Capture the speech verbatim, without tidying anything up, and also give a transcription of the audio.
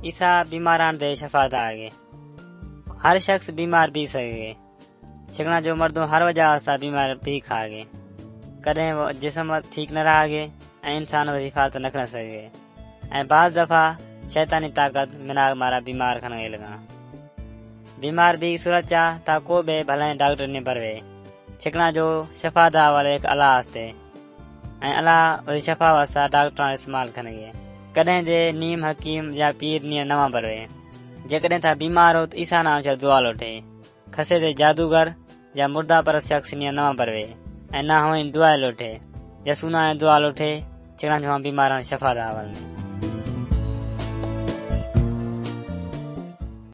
ईसा बीमारान दे शफा दा आगे। हर शख्स बीमार भी सके, छिकना जो मर्दों हर वजह से बीमार भी खागे। कदें वो जिस्म ठीक न रहागे ऐं इंसान वरी हिफाजत न कर सके। ऐं बाज़ दफ़ा शैतानी ताकत मिना मारा बीमार खन लगा। बीमार भी सूरत चा ता को बे भले डॉक्टर ने भरवे, छिकना जो शफा दा वाले एक अल्लाह आस्ते ऐं अल्लाह वरी शफा वास्ता डॉक्टर इस्तेमाल करेंगे। कदें जे नीम हकीम या पीर नियर नवा भरवे। जेकॾहिं था बीमार हो तो ईसा नाम जा दुआ लोटे, खसे ते जादूगर या मुर्दा पर शख्स नियर नवा भरवे ऐं ना हो दुआ लोटे, यसू ना दुआ लोटे, छिकना जो बीमार शफा दा वलने।